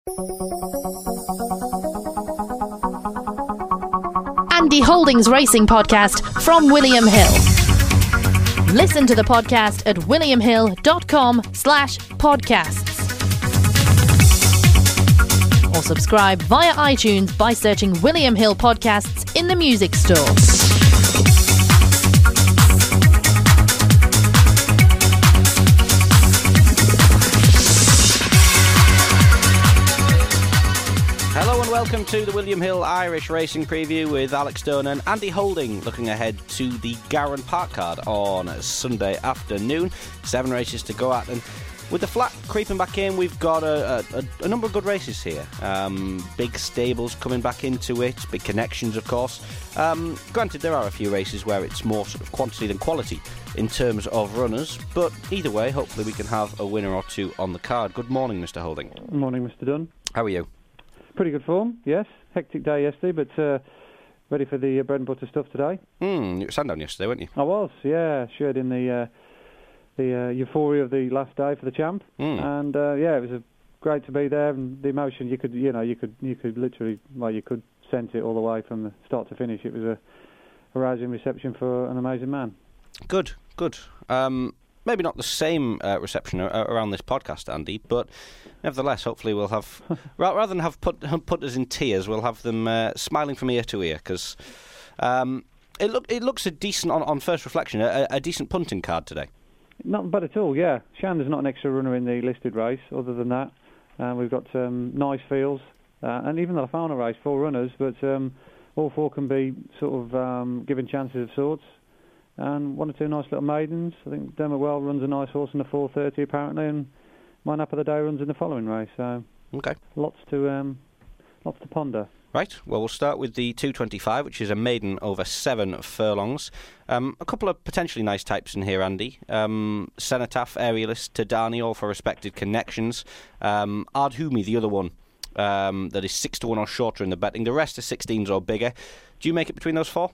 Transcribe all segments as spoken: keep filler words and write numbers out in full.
Andy Holdings Racing Podcast from William Hill. Listen to the podcast at williamhill.com slash podcasts. Or subscribe via iTunes by searching William Hill Podcasts in the music store. Hello and welcome to the William Hill Irish Racing Preview with Alex Dunn and Andy Holding, looking ahead to the Gowran Park Card on Sunday afternoon. Seven races to go at, and with the flat creeping back in, we've got a, a, a number of good races here. Um, big stables coming back into it, big connections, of course. Um, granted, there are a few races where it's more sort of quantity than quality in terms of runners, but either way, hopefully we can have a winner or two on the card. Good morning, Mister Holding. Good morning, Mister Dunn. How are you? Pretty good form, yes. Hectic day yesterday, but uh, ready for the uh, bread and butter stuff today. Hmm, you were Sandown yesterday, weren't you? I was, yeah. Shared in the uh, the uh, euphoria of the last day for the champ, Mm. and uh, yeah, it was a, great to be there. And the emotion, you could, you know, you could, you could literally, well, you could sense it all the way from the start to finish. It was a, a rousing reception for an amazing man. Good, good. Um, maybe not the same uh, reception a- around this podcast, Andy, but nevertheless, hopefully we'll have, ra- rather than have put, putters in tears, we'll have them uh, smiling from ear to ear, because um, it, look, it looks a decent, on, on first reflection, a, a decent punting card today. Not bad at all, yeah. Shander's not an extra runner in the listed race. Other than that, uh, we've got um, nice fields, uh, and even the final race, four runners, but um, all four can be sort of um, given chances of sorts. And one or two nice little maidens. I think Dermot Well runs a nice horse in the four thirty apparently, and my nap of the day runs in the following race. So Okay. lots to um, lots to ponder. Right, well, we'll start with the two twenty-five, which is a maiden over seven furlongs. Um, a couple of potentially nice types in here, Andy. Um, Cenotaph, Aerialist, Tadani, all for respected connections. Um, Ardhumi, the other one, um, that is six to one or shorter in the betting. The rest are sixteens or bigger. Do you make it between those four?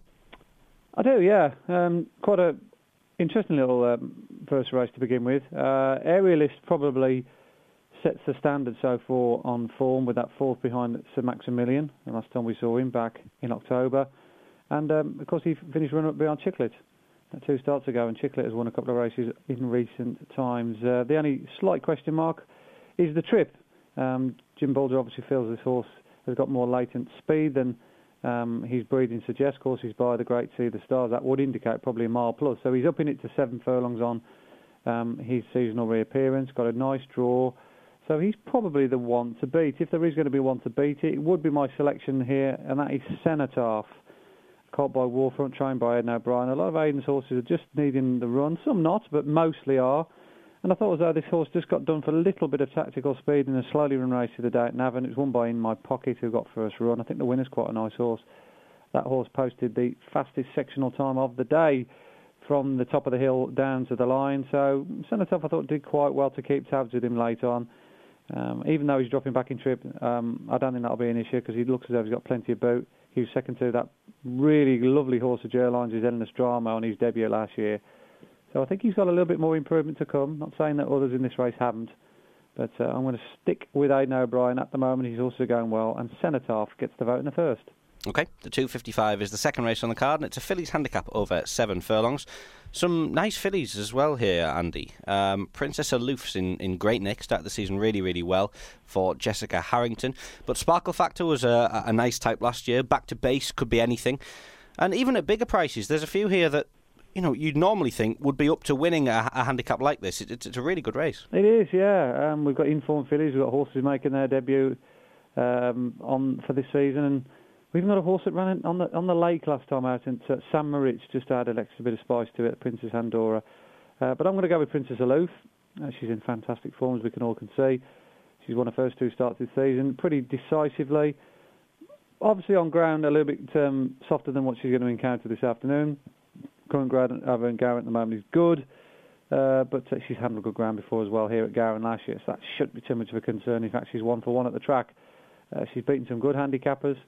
I do, yeah. Um, quite a interesting little um, first race to begin with. Uh, Aerialist probably sets the standard so far on form with that fourth behind Sir Maximilian, the last time we saw him back in October. And um, of course he finished runner-up behind Chiclet uh, two starts ago, and Chiclet has won a couple of races in recent times. Uh, the only slight question mark is the trip. Um, Jim Bolger obviously feels this horse has got more latent speed than um, his breeding suggests. Of course he's by the Great Sea of the Stars. That would indicate probably a mile plus. So he's upping it to seven furlongs on um, his seasonal reappearance. Got a nice draw. So he's probably the one to beat. If there is going to be one to beat it, it would be my selection here, and that is Cenotaph, caught by Warfront, trained by Aidan O'Brien. A lot of Aidan's horses are just needing the run. Some not, but mostly are. And I thought as though this horse just got done for a little bit of tactical speed in a slowly run race of the day at Navan. It's won by In My Pocket, who got first run. I think the winner's quite a nice horse. That horse posted the fastest sectional time of the day from the top of the hill down to the line. So Cenotaph, I thought, did quite well to keep tabs with him late on. Um, even though he's dropping back in trip, um, I don't think that'll be an issue because he looks as though he's got plenty of boot. He was second to that really lovely horse of Gerlines, his Endless Drama, on his debut last year. So I think he's got a little bit more improvement to come. Not saying that others in this race haven't, but uh, I'm going to stick with Aidan O'Brien at the moment. He's also going well, and Cenotaph gets the vote in the first. Okay, the two fifty-five is the second race on the card, and it's a fillies handicap over seven furlongs. Some nice fillies as well here, Andy. Um, Princess Aloof's in, in great nick, started the season really, really well for Jessica Harrington. But Sparkle Factor was a, a nice type last year. Back to base, could be anything. And even at bigger prices, there's a few here that, you know, you'd normally think would be up to winning a, a handicap like this. It, it's, it's a really good race. It is, yeah. Um, we've got informed fillies, we've got horses making their debut um, on for this season, and we've even got a horse that ran on the on the lake last time out, and uh, Sam Moritz just to add an extra bit of spice to it, Princess Andorra. Uh, but I'm going to go with Princess Aloof. Uh, she's in fantastic form, as we can all can see. She's won her first two starts this season, pretty decisively. Obviously on ground a little bit um, softer than what she's going to encounter this afternoon. Current ground over in Gowran at the moment is good, uh, but uh, she's handled good ground before as well here at Gowran last year, so that shouldn't be too much of a concern. In fact, she's one for one at the track. Uh, she's beaten some good handicappers.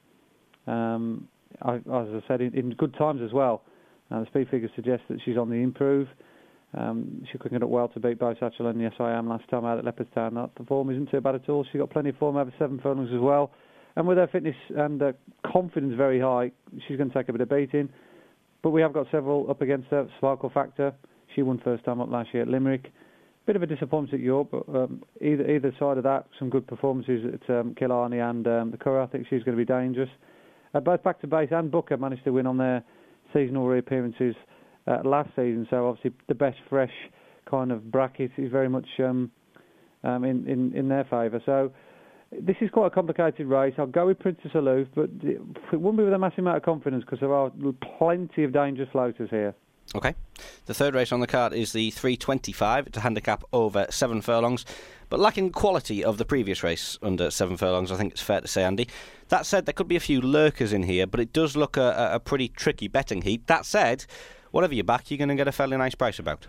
Um, I, as I said, in, in good times as well. Uh, the speed figures suggest that she's on the improve. Um, she quickened up well to beat Bo Satchel and Yes I Am last time out at Leopardstown. That, the form isn't too bad at all. She's got plenty of form over seven furlongs as well. And with her fitness and uh, confidence very high, she's going to take a bit of beating. But we have got several up against her. Sparkle Factor, she won first time up last year at Limerick. Bit of a disappointment at York, but um, either either side of that, some good performances at um, Killarney and um, the Curragh. I think she's going to be dangerous. Uh, both Back to Base and Booker managed to win on their seasonal reappearances uh, last season, so obviously the best fresh kind of bracket is very much um, um, in, in, in their favour. So this is quite a complicated race. I'll go with Princess Aloof, but it wouldn't be with a massive amount of confidence because there are plenty of dangerous floaters here. Okay. The third race on the card is the three twenty-five. It's a handicap over seven furlongs, but lacking quality of the previous race under seven furlongs, I think it's fair to say, Andy. That said, there could be a few lurkers in here, but it does look a, a pretty tricky betting heat. That said, whatever you back, you're going to get a fairly nice price about.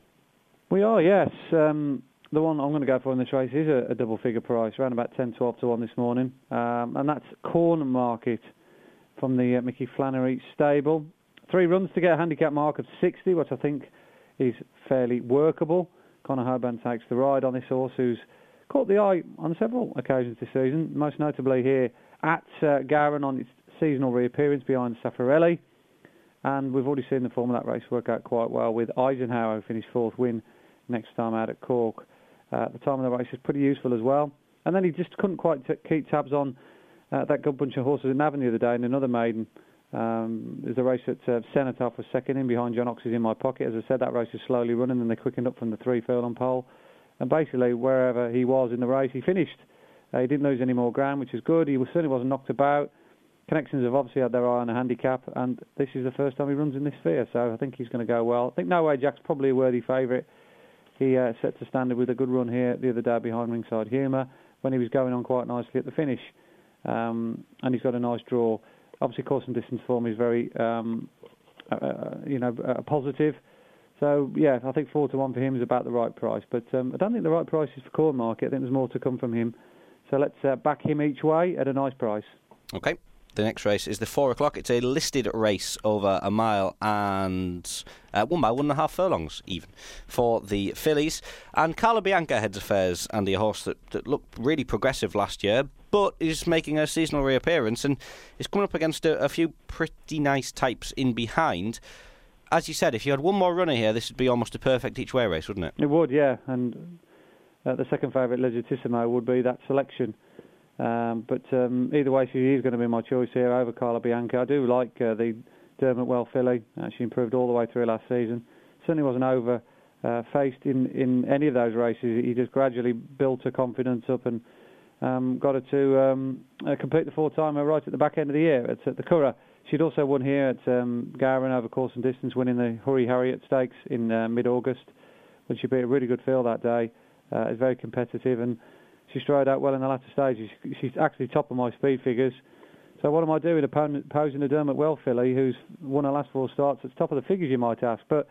We are, yes. Um, the one I'm going to go for in this race is a, a double-figure price, around about ten, twelve to one this morning, um, and that's Corn Market from the uh, Mickey Flannery stable. Three runs to get a handicap mark of sixty, which I think is fairly workable. Conor Hoban takes the ride on this horse, who's caught the eye on several occasions this season, most notably here at uh, Gowran on its seasonal reappearance behind Saffarelli. And we've already seen the form of that race work out quite well with Eisenhower, who finished fourth win next time out at Cork. Uh, at the time of the race is pretty useful as well. And then he just couldn't quite t- keep tabs on uh, that good bunch of horses in Navan the other day, and another maiden. Um, there's a race at uh, Cenotaph was second in behind John Ox's In My Pocket. As I said, that race is slowly running, and they quickened up from the three furlong pole. And basically, wherever he was in the race, he finished. Uh, he didn't lose any more ground, which is good. He was, certainly wasn't knocked about. Connections have obviously had their eye on a handicap, and this is the first time he runs in this sphere, so I think he's going to go well. I think No Way Jack's probably a worthy favourite. He uh, sets a standard with a good run here the other day behind Ringside Humour when he was going on quite nicely at the finish. Um, and he's got a nice draw. Obviously, course and distance form is very, um, uh, you know, uh, positive. So, yeah, I think four to one for him is about the right price. But um, I don't think the right price is for Corn Market. I think there's more to come from him. So let's uh, back him each way at a nice price. Okay. The next race is the four o'clock. It's a listed race over a mile and uh, one mile, one and a half furlongs even for the fillies. And Carla Bianca heads affairs, Andy, a horse that, that looked really progressive last year, but is making a seasonal reappearance and is coming up against a, a few pretty nice types in behind. As you said, if you had one more runner here, this would be almost a perfect each-way race, wouldn't it? It would, yeah. And uh, the second favourite, Legitissimo, would be that selection. Um, but um, either way, she is going to be my choice here over Carla Bianca. I do like uh, the Dermot Well filly. Uh, she improved all the way through last season. Certainly wasn't over uh, faced in, in any of those races. He just gradually built her confidence up and um, got her to um, uh, complete the four-timer right at the back end of the year at, at the Curragh. She'd also won here at um, Gowran over course and distance, winning the Hurry Harriet Stakes in uh, mid-August, when she beat a really good field that day. Uh, it's very competitive, and she strode out well in the latter stages. She's actually top of my speed figures. So what am I doing opposing a Dermot Well filly who's won her last four starts? It's top of the figures, you might ask. But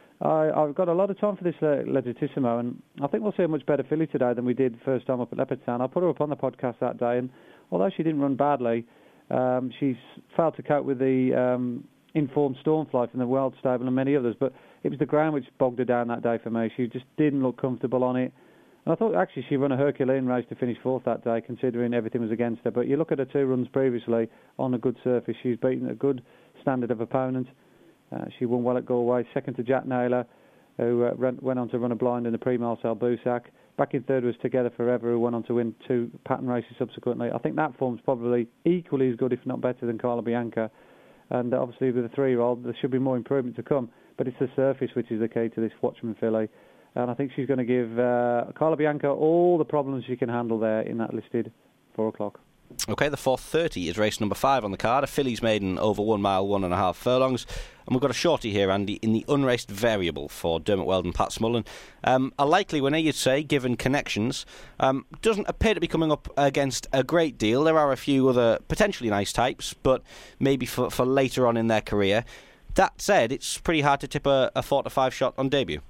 I, I've got a lot of time for this uh, Legitissimo, and I think we'll see a much better filly today than we did first time up at Leopardstown. I put her up on the podcast that day, and although she didn't run badly, um, she's failed to cope with the um, informed Stormfly from the World Stable and many others. But it was the ground which bogged her down that day for me. She just didn't look comfortable on it. And I thought actually she ran a Herculean race to finish fourth that day, considering everything was against her. But you look at her two runs previously on a good surface, she's beaten a good standard of opponent. Uh, she won well at Galway, second to Jack Naylor, who uh, ran, went on to run a blind in the Pre-Marcel Boussac. Back in third was Together Forever, who went on to win two pattern races subsequently. I think that form's probably equally as good, if not better, than Carla Bianca. And uh, obviously with a three-year-old, there should be more improvement to come. But it's the surface which is the key to this Watchman filly. And I think she's going to give uh, Carla Bianca all the problems she can handle there in that listed four o'clock. Okay, the four thirty is race number five on the card. A fillies maiden over one mile, one and a half furlongs. And we've got a shorty here, Andy, in the unraced variable for Dermot Weld and Pat Smullen. Um, a likely winner, you'd say, given connections. Um, doesn't appear to be coming up against a great deal. There are a few other potentially nice types, but maybe for, for later on in their career. That said, it's pretty hard to tip a, a four to five shot on debut.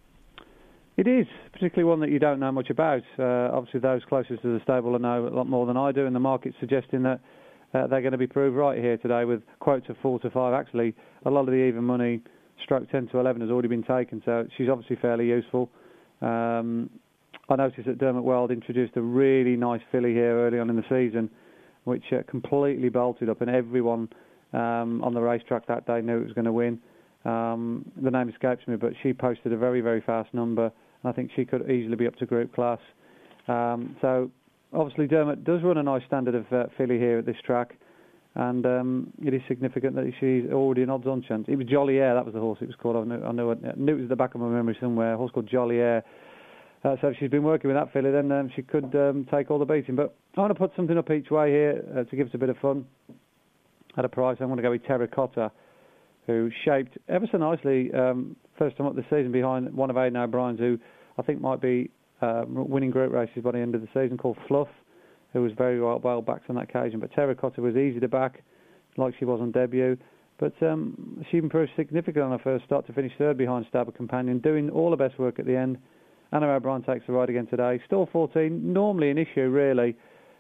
It is, particularly one that you don't know much about. Uh, obviously, those closest to the stable know a lot more than I do, and the market's suggesting that uh, they're going to be proved right here today with quotes of four to five. Actually, a lot of the even money stroke ten to eleven has already been taken, so she's obviously fairly useful. Um, I noticed that Dermot Weld introduced a really nice filly here early on in the season, which uh, completely bolted up, and everyone um, on the racetrack that day knew it was going to win. Um, the name escapes me, but she posted a very, very fast number, and I think she could easily be up to group class. Um, so, obviously, Dermot does run a nice standard of uh, filly here at this track, and um, it is significant that she's already an odds-on chance. It was Jolly Air, that was the horse it was called. I knew, I knew, it, I knew it was at the back of my memory somewhere, a horse called Jolly Air. Uh, so if she's been working with that filly, then um, she could um, take all the beating. But I want to put something up each way here uh, to give us a bit of fun. At a price, I'm going to go with Terracotta, who shaped ever so nicely um, first time up this season behind one of Aidan O'Brien's, who I think might be uh, winning group races by the end of the season, called Fluff, who was very well, well backed on that occasion. But Terracotta was easy to back, like she was on debut. But um, she improved significantly on her first start to finish third behind Stabber Companion, doing all the best work at the end. Anna O'Brien takes the ride again today. Still fourteen, normally an issue, really.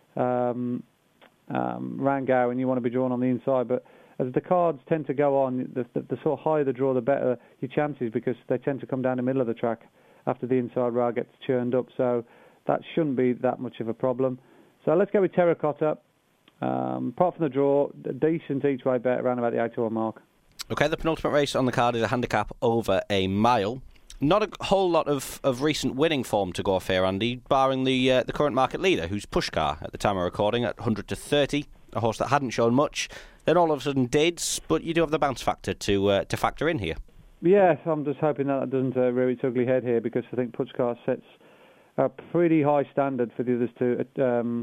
Um, um, Rangow, and you want to be drawn on the inside. But as the cards tend to go on, the, the, the sort of higher the draw, the better your chances, because they tend to come down the middle of the track after the inside rail gets churned up. So that shouldn't be that much of a problem. So let's go with Terracotta. Um, apart from the draw, a decent each way bet around about the eight to one mark. OK, the penultimate race on the card is a handicap over a mile. Not a whole lot of, of recent winning form to go off here, Andy, barring the uh, the current market leader, who's Pushkar at the time of recording at one hundred to thirty, a horse that hadn't shown much, then all of a sudden did, but you do have the bounce factor to uh, to factor in here. Yes, I'm just hoping that that doesn't uh, rear its ugly head here, because I think Pushkar sets a pretty high standard for the others to um,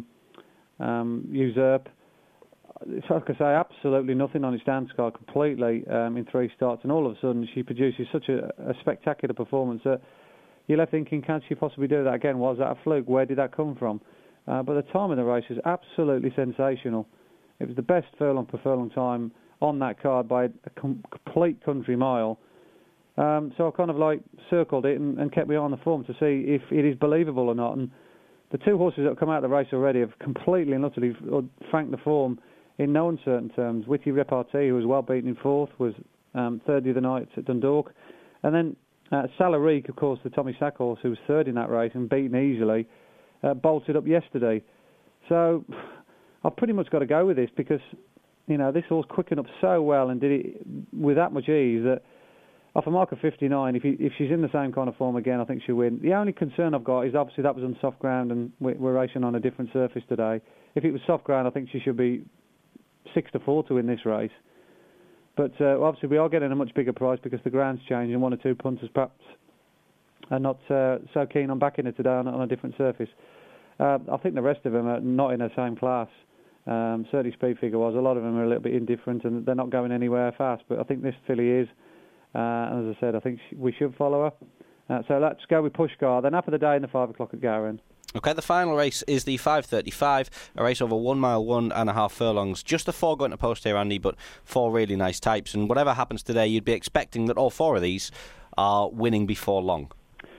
um, usurp. It's like I say, absolutely nothing on its dance card completely um, in three starts, and all of a sudden she produces such a, a spectacular performance that you're left thinking, can she possibly do that again? Was that a fluke? Where did that come from? Uh, but the time of the race is absolutely sensational. It was the best furlong per furlong time on that card by a com- complete country mile. Um, so I kind of like circled it and, and kept my eye on the form to see if it is believable or not. And the two horses that have come out of the race already have completely and utterly franked the form in no uncertain terms. Witty Repartee, who was well beaten in fourth, was um, third the other night at Dundalk. And then uh, Salarique, of course, the Tommy Sack horse, who was third in that race and beaten easily, uh, bolted up yesterday. So I've pretty much got to go with this, because, you know, this horse quickened up so well and did it with that much ease that off a mark of fifty-nine, if, you, if she's in the same kind of form again, I think she'll win. The only concern I've got is obviously that was on soft ground, and we're, we're racing on a different surface today. If it was soft ground, I think she should be six to four to win this race. But uh, obviously we are getting a much bigger price because the ground's changed, and one or two punters perhaps are not uh, so keen on backing her today on, on a different surface. Uh, I think the rest of them are not in the same class. Um, certainly speed figure was. A lot of them are a little bit indifferent, and they're not going anywhere fast. But I think this filly is. Uh, and as I said, I think sh- we should follow her. Uh, so let's go with Pushkar. Then after the day in the five o'clock at Gowran. OK, the final race is the five thirty-five, a race over one mile, one and a half furlongs. Just the four going to post here, Andy, but four really nice types. And whatever happens today, you'd be expecting that all four of these are winning before long.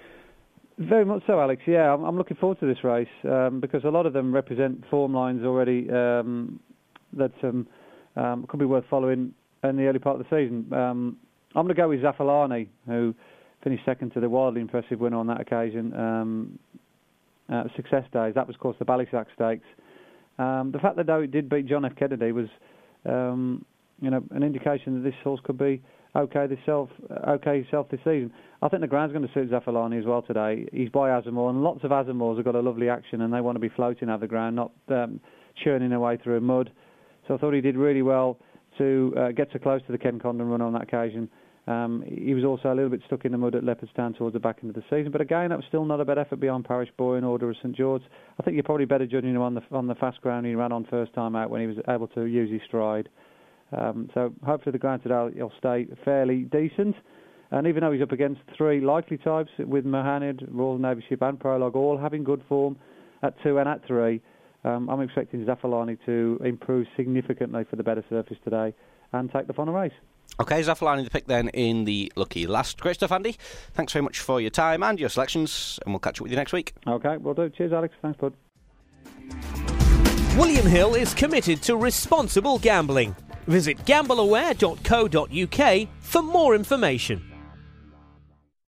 Very much so, Alex. Yeah, I'm, I'm looking forward to this race um, because a lot of them represent form lines already um, that um, um, could be worth following in the early part of the season. Um, I'm going to go with Zafalani, who finished second to the wildly impressive winner on that occasion. Um, Uh, success days. That was, of course, the Ballysack Stakes. Um, the fact that though it did beat John F. Kennedy was, um, you know, an indication that this horse could be okay this self, okay himself this season. I think the ground's going to suit Zafalani as well today. He's by Azamore, and lots of Azamores have got a lovely action, and they want to be floating out of the ground, not um, churning their way through mud. So I thought he did really well to uh, get so close to the Ken Condon run on that occasion. Um, he was also a little bit stuck in the mud at Leopardstown towards the back end of the season, but again, that was still not a bad effort beyond Parish Boy and Order of St George. I think you're probably better judging him on the on the fast ground he ran on first time out when he was able to use his stride. Um, so hopefully the ground today will stay fairly decent. And even though he's up against three likely types with Mohanad, Royal Navy Ship and Prologue, all having good form at two and at three, um, I'm expecting Zafalani to improve significantly for the better surface today and take the final race. OK, Zafalani the pick then in the lucky last. Great stuff, Andy. Thanks very much for your time and your selections, and we'll catch up with you next week. OK, we'll do. Cheers, Alex. Thanks, bud. William Hill is committed to responsible gambling. Visit gamble aware dot co dot uk for more information.